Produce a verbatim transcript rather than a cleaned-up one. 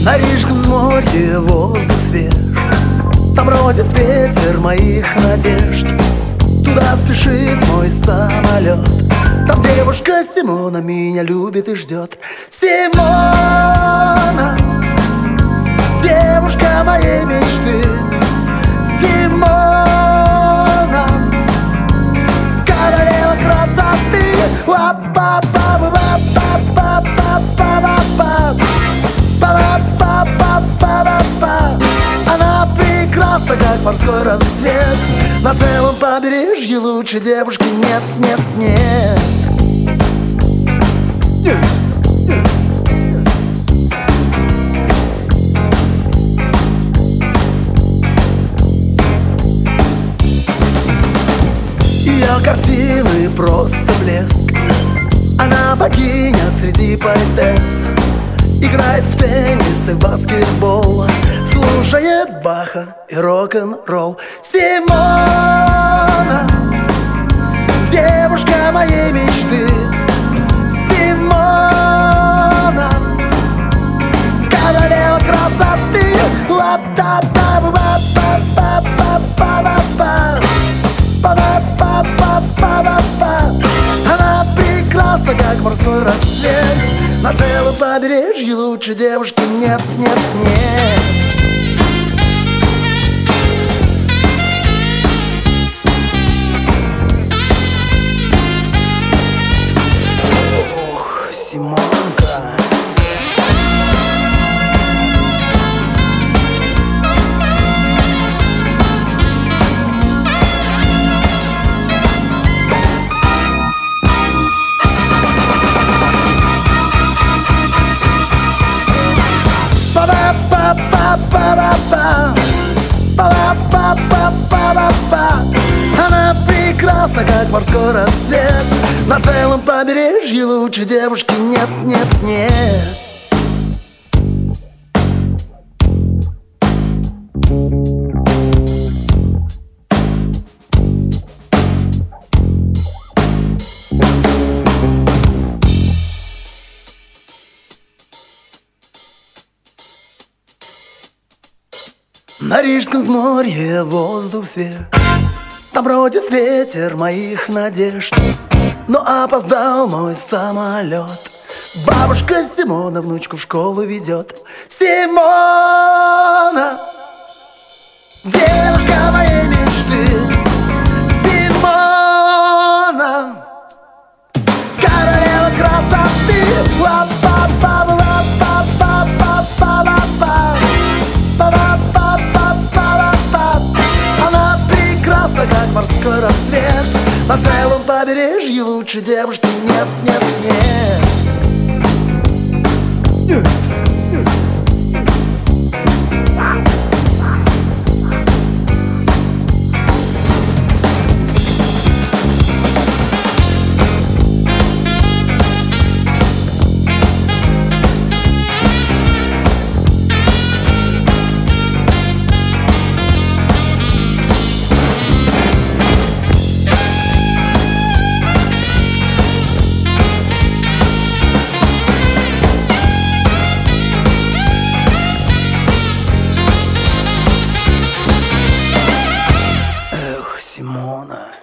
На Рижском взморье воздух свеж, там бродит ветер моих надежд. Туда спешит мой самолет, там девушка Симона меня любит и ждет. Симона, девушка моей мечты. Симона, королева красоты. Она прекрасна, как морской рассвет. На целом побережье лучше девушки нет, нет, нет. Нет. Ее картины просто блеск. Она богиня среди поэтесс. Играет в теннис и в баскетбол, слушает Баха и рок-н-ролл. Симона, девушка моей мечты. Симона, королева красоты. Она прекрасна, как морской рассвет. На целом побережье лучше девушки нет, нет, нет. Ох, Симонка. Она прекрасна, как морской рассвет. На целом побережье лучше девушки нет, нет, нет. На Рижском взморье воздух свеж, там бродит ветер моих надежд. Но опоздал мой самолет. Бабушка Симона внучку в школу ведет. Симона, девушка моей мечты. Симона, королева красоты. Как морской рассвет. На целом побережье лучше девушки нет, нет, нет. Нет. Симона.